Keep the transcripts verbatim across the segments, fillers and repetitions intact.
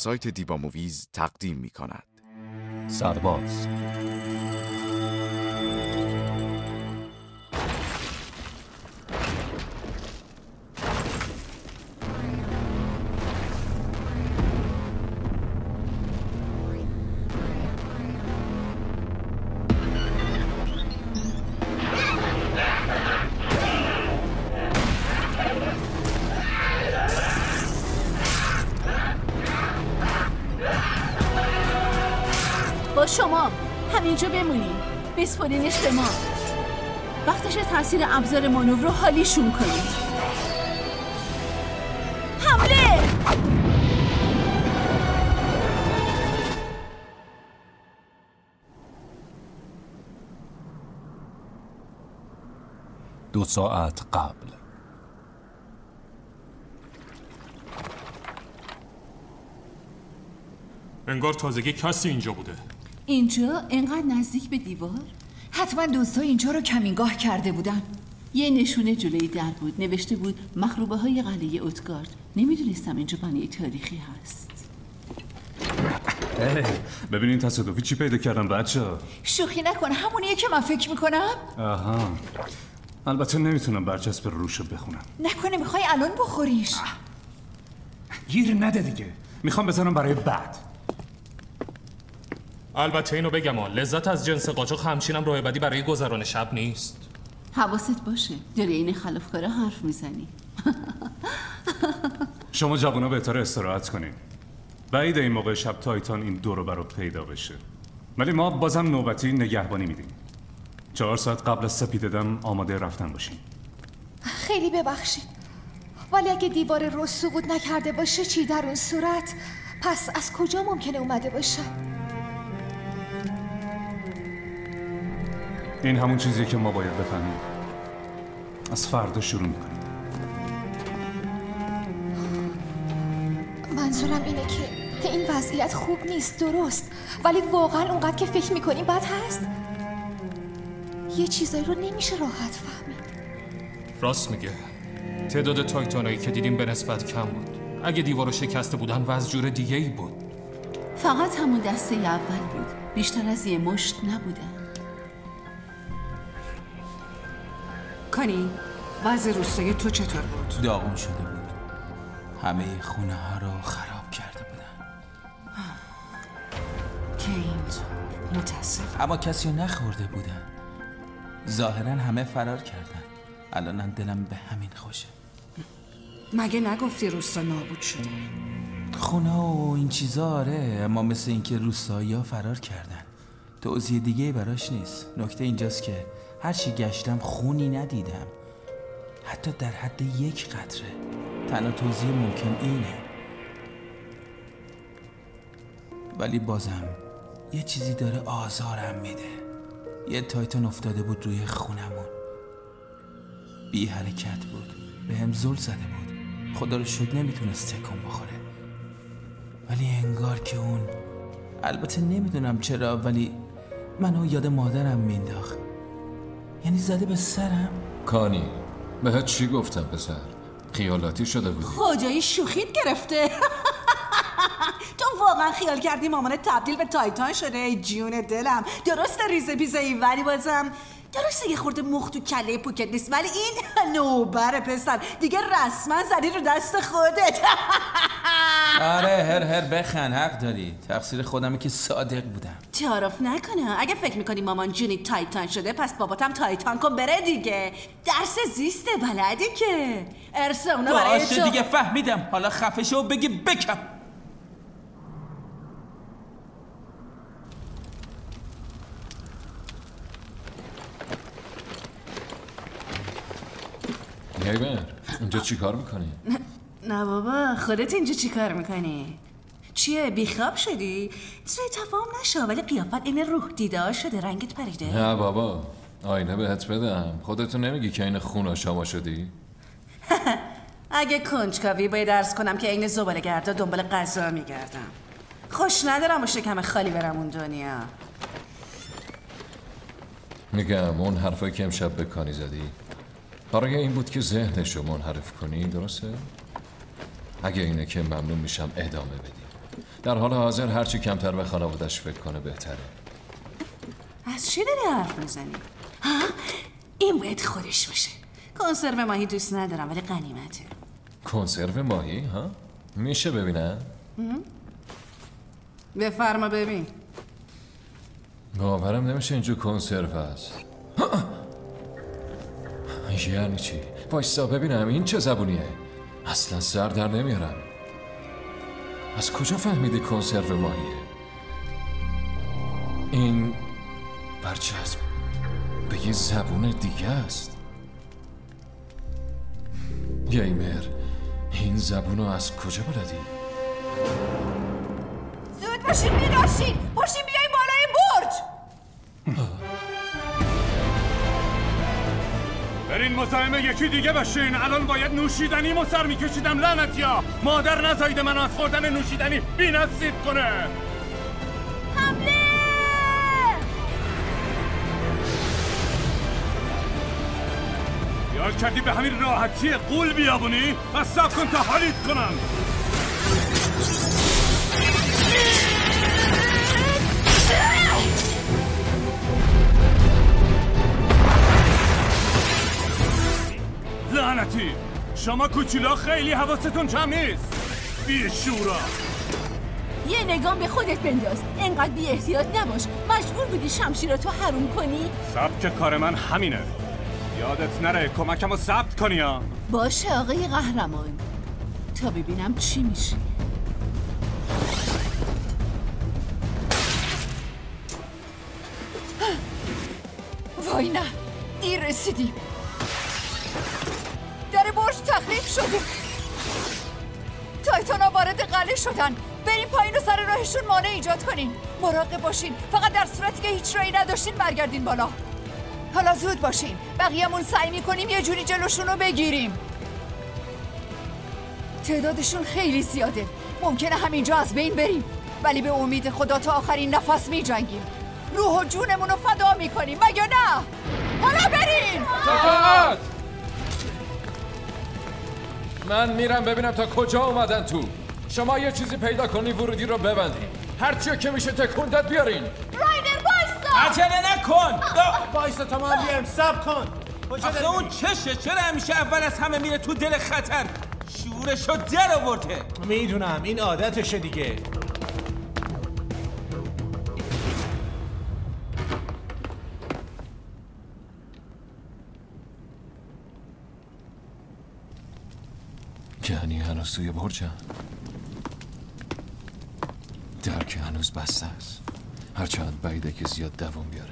سایت دیبا موویز تقدیم می کند. سرباز. با شما همینجا بمونین، بسپارینش به ما. وقتش تاثیر ابزار مانور رو حالیشون کنیم. حمله! دو ساعت قبل. انگار تازگی کسی اینجا بوده. اینجا انقدر نزدیک به دیوار؟ حتما دوستا اینجا رو کمینگاه کرده بودن. یه نشونه جلوی در بود، نوشته بود مخروبه های قلعه اوتگارد. نمیدونستم اینجا بنای تاریخی هست. ببینین تصادفی چی پیدا کردم بچه‌ها. شوخی نکن، همونیه که من فکر میکنم. آها، البته نمیتونم برچسب روشو بخونم. نکنه میخوای الان بخوریش؟ گیر نده دیگه، میخوام بزنم برای بعد. البته اینو بگم ها، لذت از جنس قاچاق همچینم راه بدی برای گذران شب نیست. حواست باشه، داری این خلافکارا حرف میزنی. شما جوونا بهتره استراحت کنین. بعید این موقع شب تایتان این دور و برو پیدا بشه. ولی ما بازم نوبتی نگهبانی میدیم. چهار ساعت قبل از سپیده دم آماده رفتن باشین. خیلی ببخشید، ولی اگه دیوار رو سقوط نکرده باشه چی در اون صورت؟ پس از کجا ممکنه اومده باشه؟ این همون چیزیه که ما باید بفهمیم. از فردا شروع میکنیم. منظورم اینه که این وضعیت خوب نیست، درست، ولی واقعا اونقدر که فکر میکنیم بد هست؟ یه چیزایی رو نمیشه راحت فهمید. راست میگه، تعداد تایتانایی که دیدیم به نسبت کم بود. اگه دیوارو شکسته بودن وضع جور دیگه ای بود. فقط همون دسته اول بود، بیشتر از یه مشت نبودن. کانی، وضع روستای تو چطور بود؟ داغون شده بود. همه خونه ها رو خراب کرده بودن. کینت، متاسف. اما کسی رو نخورده بودن. ظاهرا همه فرار کردن. الانم دلم به همین خوشه. مگه نگفتی روستا نابود شده؟ خونه و این چیزا آره، اما مثل اینکه روستایی ها فرار کردن. توضیح دیگه براش نیست. نکته اینجاست که هرچی گشتم خونی ندیدم، حتی در حد یک قطره. تنها توضیح ممکن اینه. ولی بازم یه چیزی داره آزارم میده. یه تایتان افتاده بود روی خونمون، بی حرکت بود، به هم زل زده بود. خدا رو شکر نمیتونست تکون بخوره. ولی انگار که اون، البته نمیدونم چرا، ولی منو یاد مادرم مینداخت. یعنی زده به سرم. کانی، بهت چی گفتم پسر؟ خیالاتی شده بودی. خدایی شوخیت گرفته. تو واقعا خیال کردی مامانت تبدیل به تایتان شده؟ ای جون دلم. درسته ریزه پیزه ای، ولی بازم درسته یه خورده مخ تو کله پوکت نیست، ولی این نوبره پسر، دیگه رسما زدی رو دست خودت. آره هر هر بخن، حق داری. تقصیر خودمه که صادق بودم. تعارف نکنه. اگه فکر میکنی مامان جونی تایتان شده، پس باباتم تایتان کن بره دیگه. درس زیسته بلدی که. ارث اونا برای باشه تو. دیگه فهمیدم. حالا خفه شو و بگی بکم. نیبر، اینجا چی کار میکنی؟ نه بابا، خودت اینجا چی کار میکنی؟ چیه بیخواب شدی؟ سوی تفاهم نشو، ولی قیافت این روح دیده شده، رنگت پریده. نه بابا، آینه بهت بدم. خودتو نمیگی که این خون شما شدی؟ اگه کنجکاوی باید درس کنم که این زباله گردا دنبال غذا میگردم. خوش ندارم و شکم خالی برم اون دنیا. میگم اون حرفایی که امشب به کانی زدی برای این بود که ذهنشو منحرف کنی، درسته؟ اگه اینه که ممنون میشم ادامه بدی. در حال حاضر هرچی کمتر به خانوادش فکر کنه بهتره. از چی داری حرف میزنی؟ ها؟ این باید خودش باشه. کنسرو ماهی دوست ندارم ولی غنیمته. کنسرو ماهی ها؟ میشه ببینم؟ بفرما ببین. باورم نمیشه اینجا کنسرو هست. یعنی چی؟ وایسا ببینم این چه زبونیه؟ اصلا سر در نمیارم. از کجا فهمیدی کنسرو ماهیه؟ این برچسب به یه زبون دیگه است. گیمر، این زبونو از کجا بلدی؟ زود باشین میراشین، پاشین بیاین بالای برج. برین مزاحم یکی دیگه باشین. الان باید نوشیدنیمو سر میکشیدم لعنتیا. مادر نزایده من از خوردن نوشیدنی بی نصیب کنه. حمله! یاد کردی به همین راحتی قول بیابونی؟ از صبر کن تا حالیت کنم. لعنتی شما کوچولا خیلی حواستون جمع نیست. بی شورا. یه نگام به خودت بنداز. انقدر بی احتیاط نباش. مجبور بودی شمشیرتو حروم کنی؟ سبک کار من همینه. یادت نره کمکمو ثبت کنی ها. باشه آقای قهرمان، تا ببینم چی میشه. وای نه، دیر رسیدیم. در برج تخریب شده. تایتانا وارد قلعه شدن. بریم پایین و سر راهشون مانع ایجاد کنین. مراقب باشین، فقط در صورتی که هیچ راهی نداشتین برگردین بالا. حالا زود باشین، بقیه‌مون سعی میکنیم یه جوری جلوشون رو بگیریم. تعدادشون خیلی زیاده. ممکنه همینجا از بین بریم، ولی به امید خدا تا آخرین نفس میجنگیم. روح و جونمون رو فدا میکنیم، مگه نه؟ حالا بریم! تاکات! من میرم ببینم تا کجا اومدن تو. شما یه چیزی پیدا کنی ورودی رو ببندین. هرچی که میشه تکون داد بیارین. راینر وایسا! عجله نکن. وایسا تا ما بیایم. صبر کن. آخه اون چشه؟ چرا همیشه اول از همه میره تو دل خطر؟ شورشو در آورده. میدونم این عادتشه دیگه. یعنی هنوز توی برجم. در که هنوز بسته است. هرچند بعیده که زیاد دوام بیاره.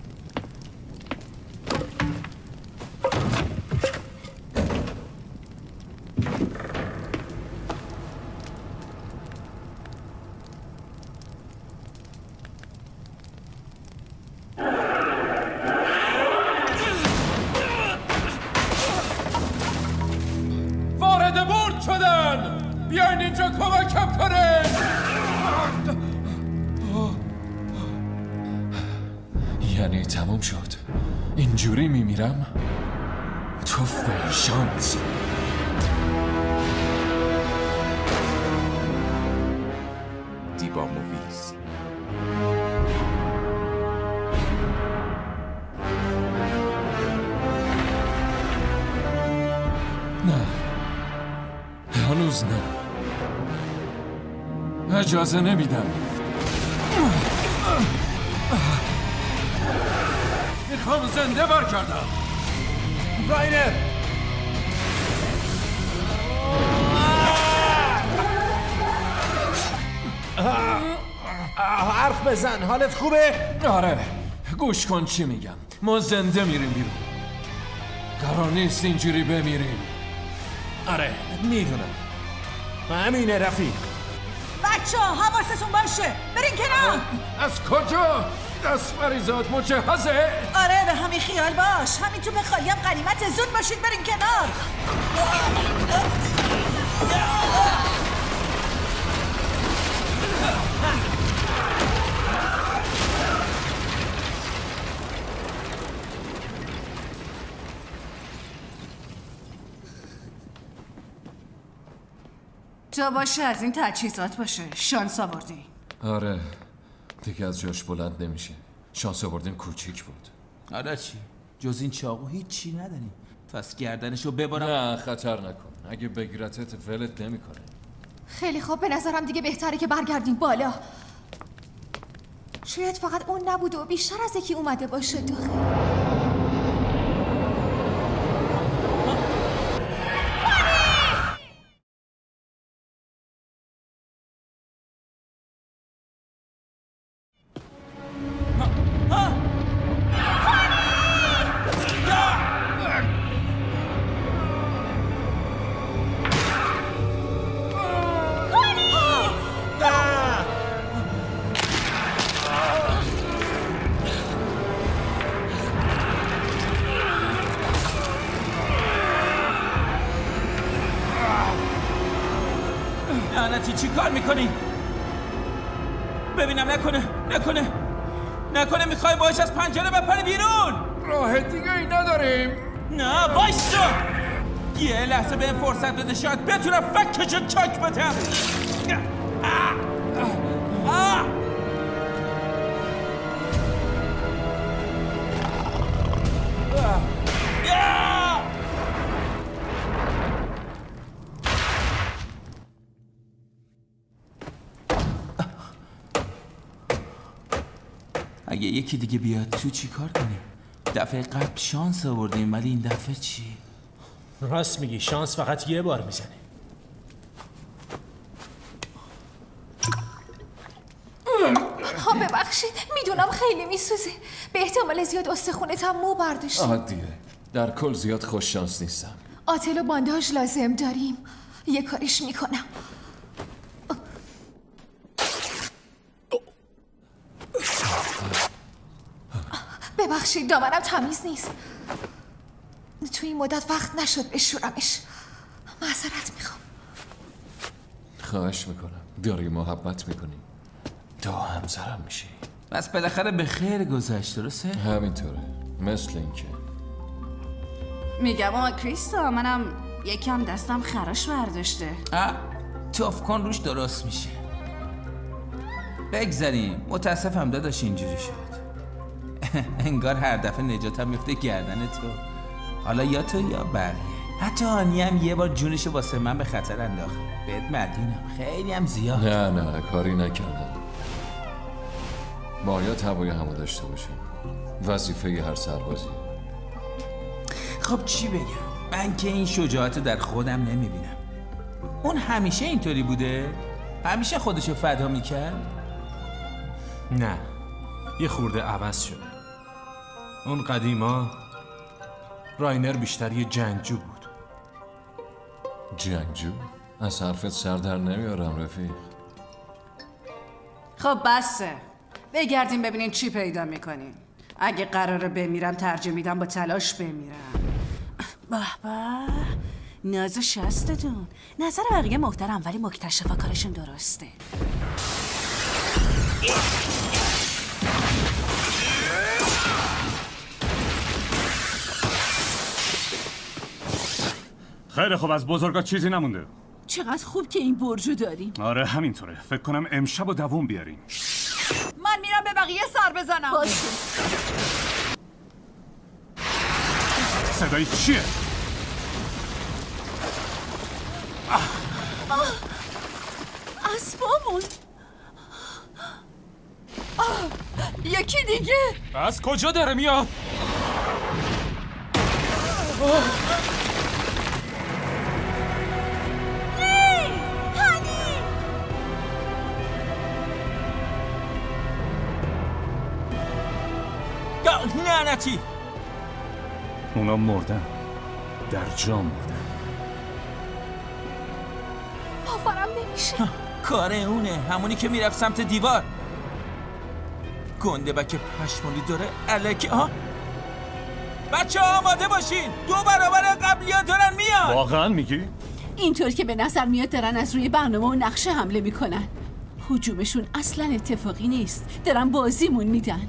وارد برج شدن! بیاین اینجا کمکم کنین! یعنی تموم شد. اینجوری میمیرم؟ توفه شانس. دیبا موویز. نه، هنوز نه. اجازه نمیدم. میخوام زنده برگردم. راینر حرف بزن. حالت خوبه؟ آره، گوش کن چی میگم. ما زنده میریم بیرون. قرار نیست اینجوری بمیریم. آره میدونم. همینه رفیق. بچه ها حواستون باشه. برین کنار. از کجا؟ دست مریضات مجهزه؟ آره به همین خیال باش. همین تو به خالی هم غنیمت. زود باشید برین کنار. خدا باشه از این تجهیزات باشه. شانس آوردی. آره دیگه از جاش بلند نمیشه. شانس آوردیم کوچیک بود. آره چی؟ جز این چاقو هیچ چی نداریم. پس گردنشو ببرم. نه خطر نکن. اگه بگیرتت ولت نمیکنه. خیلی خوب، به نظرم دیگه بهتره که برگردیم بالا. شاید فقط اون نبوده و بیشتر از یکی اومده باشه داخل. لعنتی چی کار میکنی؟ ببینم نکنه نکنه نکنه میخوای باش از پنجره بپری بیرون. راه دیگه ای نداریم. نه وایسا یه لحظه به این فرصت بده شاید بتونم فکشو چاک بدم. آه. آه. اگه یکی دیگه بیاد تو چی کار کنیم؟ دفعه قبل شانس آوردیم ولی این دفعه چی؟ راست میگی، شانس فقط یه بار میزنه. ها ببخشید، میدونم خیلی میسوزه. به احتمال زیاد استخونت هم مو برداشتی. عادیه. در کل زیاد خوش شانس نیستم. آتل و بانداژ لازم داریم. یه کاریش میکنم. ببخشید دامنم تمیز نیست. تو این مدت وقت نشد بشورمش. معذرت میخوام. خواهش میکنم. داری محبت میکنی. تو همسرم میشی. بس بالاخره به خیر گذشت درسته؟ همینطوره. مثل اینکه میگم آقا کریستا، منم یکم دستم خراش برداشته. آه توف کن روش درست میشه. بگذاریم. متاسفم داداش اینجوری شد. انگار هر دفعه نجاتم میفته گردن تو. حالا یا تو یا بقیه. حتی آنی هم یه بار جونشو واسه من به خطر انداخت. بهت مدیونم. خیلی هم زیاد. نه نه کاری نکردم. باید هوای همو داشته باشیم. وظیفه هر سربازی. خب چی بگم؟ من که این شجاعتو در خودم نمیبینم. اون همیشه اینطوری بوده؟ همیشه خودشو فدا میکرد؟ نه، یه خورده عوض شده. اون قدیما راینر بیشتر یه جنگجو بود. جنگجو؟ از حرفت سر در نمیارم رفیق. خب بسه، بگردیم ببینین چی پیدا میکنین. اگه قراره بمیرم ترجیح میدم با تلاش بمیرم. به به ناز شستتون. نظر بقیه محترم ولی مکتشفا کارشون درسته. خیلی خوب، از بزرگا چیزی نمونده. چقدر خوب که این برجو داریم. آره همینطوره. فکر کنم امشب و دووم بیاریم. من میرم به بقیه سر بزنم. باشه. صدای چیه؟ اسبامون. یکی دیگه. از کجا داره میاد؟ لعنتی اونا مردن. در جا مردن. باورم نمیشه. کار اونه، همونی که میرفت سمت دیوار. گنده بک پشمالی داره الکی. ها بچه ها آماده باشین، دو برابر قبلی ها دارن میان. واقعا میگی؟ اینطور که به نظر میاد دارن از روی برنامه و نقشه حمله میکنن. هجومشون اصلا اتفاقی نیست. دارن بازیمون میدن.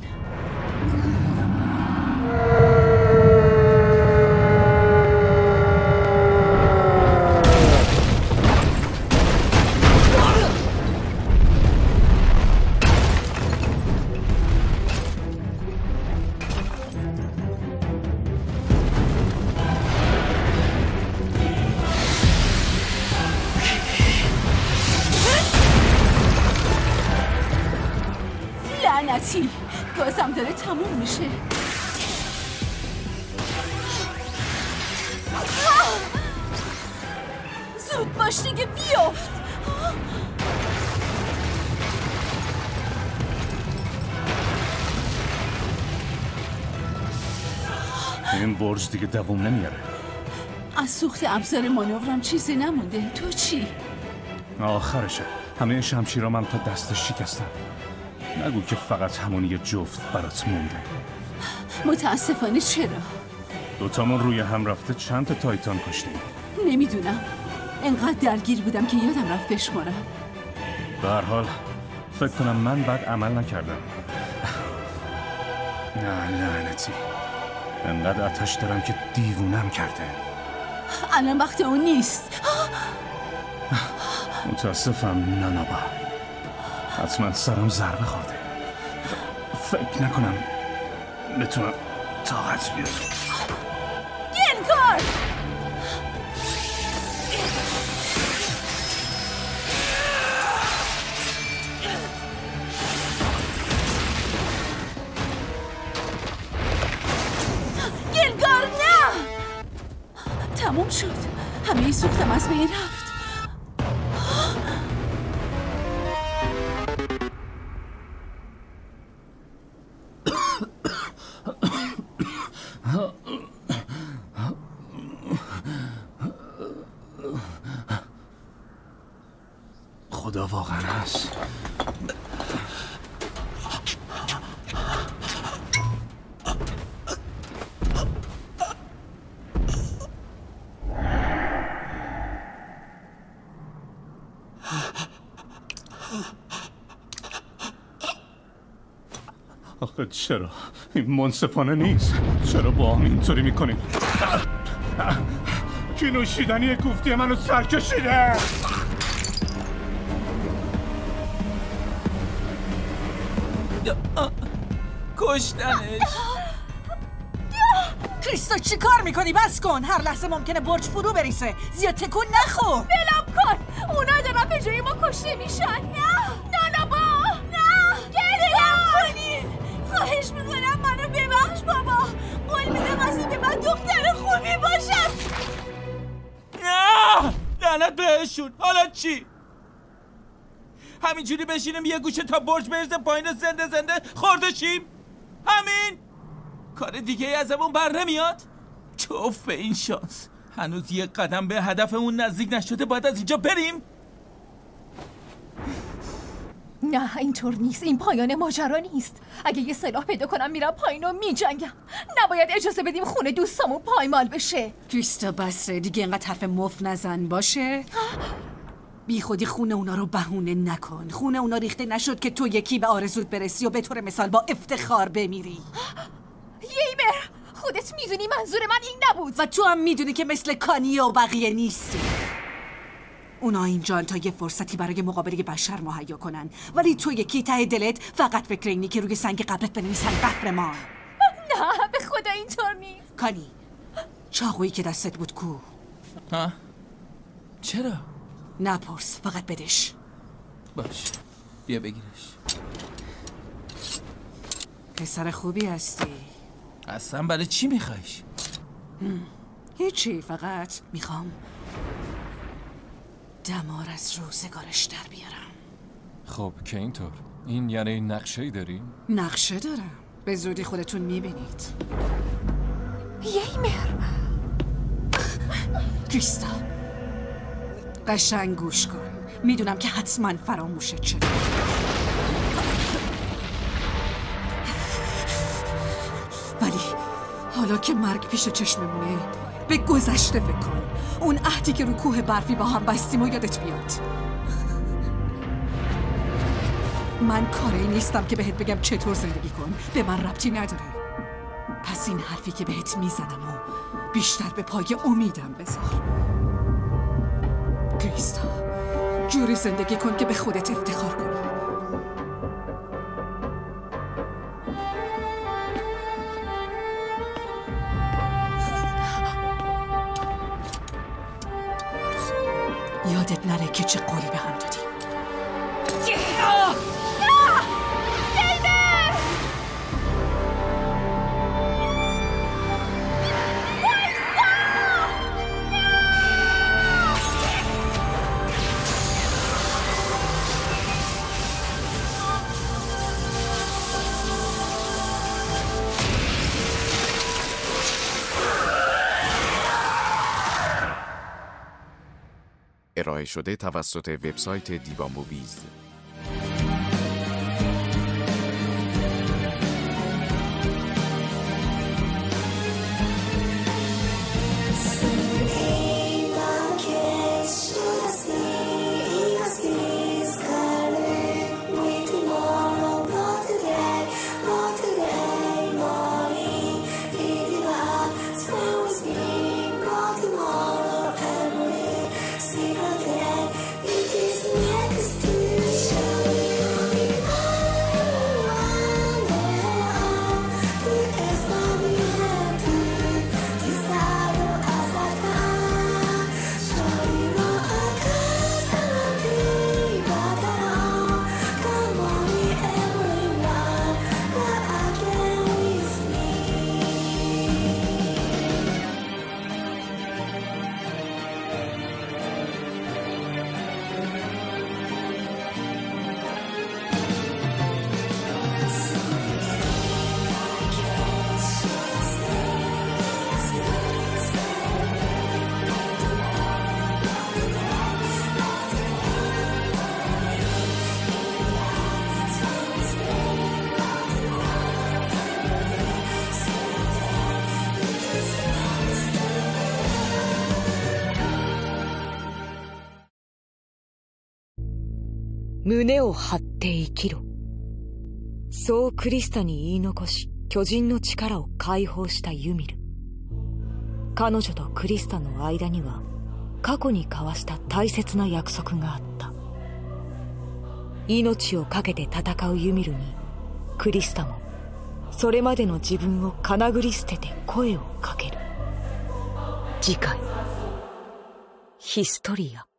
لعنتی، گازم داره تموم میشه. زود باش دیگه، بیافت. این برج دیگه دوام نمیاره. از سوخت ابزار مانورم چیزی نمونده. تو چی؟ آخرشه. همه شمشیرام هم تا دست شکستم. نگو که فقط همون یه جفت برات مونده. متاسفانه چرا؟ دوتامون روی هم رفته چند تا تایتان کشتیم. نمیدونم، انقدر درگیر بودم که یادم رفت بشمارم. به هر حال فکر کنم من بد عمل نکردم. نه لعنتی، انقدر آتش دارم که دیوونم کرده. الان وقت اون نیست. متاسفم نانابا، حتما سرم ضربه خورده. ف... فکر نکنم بتونم طاقت بیارم. گنگار! گنگار نه! تموم شد. همه سوختم از بین رفت. خدا واقعا هست. آخه چرا؟ این منصفانه نیست. چرا با هم اینطوری میکنیم؟ کی نوشیدنی کوفتی منو سر کشیده؟ کشتنش. کریستا چی کار میکنی؟ بس کن. هر لحظه ممکنه برج فرو بریزه. زیاد تکون نخور. بلم کن. اونا دارن به جای ما کشته میشن. نه نانابا نه. بلم کنین. خواهش میکنم منو ببخش بابا. قول میدم از این به من دختر خوبی باشم. نه لعنت بهشون. حالا چی؟ همینجوری بشینیم یه گوشه تا برج برزه پایین زنده زنده خورده شیم؟ همین؟ کار دیگه ای ازمون بر نمیاد؟ توف این شانس. هنوز یه قدم به هدفمون نزدیک نشده. باید از اینجا بریم؟ نه اینطور نیست. این پایان ماجرا نیست. اگه یه سلاح پیدا کنم میرم پایین و میجنگم. نباید اجازه بدیم خونه دوستامون پایمال بشه. کریستا بسه دیگه، اینقدر حرف مفت نزن باشه. بی خودی خونه اونا رو بهونه نکن. خونه اونا ریخته نشد که تو یکی به آرزوت برسی و به طور مثال با افتخار بمیری. ییمر خودت میدونی منظور من این نبود. و تو هم میدونی که مثل کانی و بقیه نیستی. اونا اینجان تا یه فرصتی برای مقابله بشر مهیا کنن، ولی تو یکی ته دلت فقط فکر اینی که روی سنگ قبرت بنویسن قهرمان. نه به خدا اینطور نیست. کانی، چاقویی که دستت بود کو؟ ها؟ چرا؟ نپرس، فقط بدش. باش بیا بگیرش. پسر خوبی هستی. اصلا برای چی میخوایش؟ هیچی، فقط میخوام دمار از روزگارش در بیارم. خب که اینطور این یعنی نقشه‌ای داری؟ نقشه دارم، به زودی خودتون میبینید. ییمر کریستا قشنگ گوش کن. میدونم که حتما فراموشت شده، ولی حالا که مرگ پیش چشممونه به گذشته فکر کن. اون عهدی که رو کوه برفی با هم بستیم و یادت بیاد. من کاری نیستم که بهت بگم چطور زندگی کن، به من ربطی نداره. پس این حرفی که بهت میزنم و بیشتر به پای امیدم بذار. کریستا جوری زندگی کن که به خودت افتخار کنی. یادت نره که چه قولی به هم دادیم. ییمر ارائه شده توسط وبسایت دیوا موویز. 胸を張って生きろ。そうクリスタに言い残し、巨人の力を解放したユミル。彼女とクリスタの間には過去に交わした大切な約束があった。命を懸けて戦うユミルにクリスタもそれまでの自分をかなぐり捨てて声をかける。次回ヒストリア。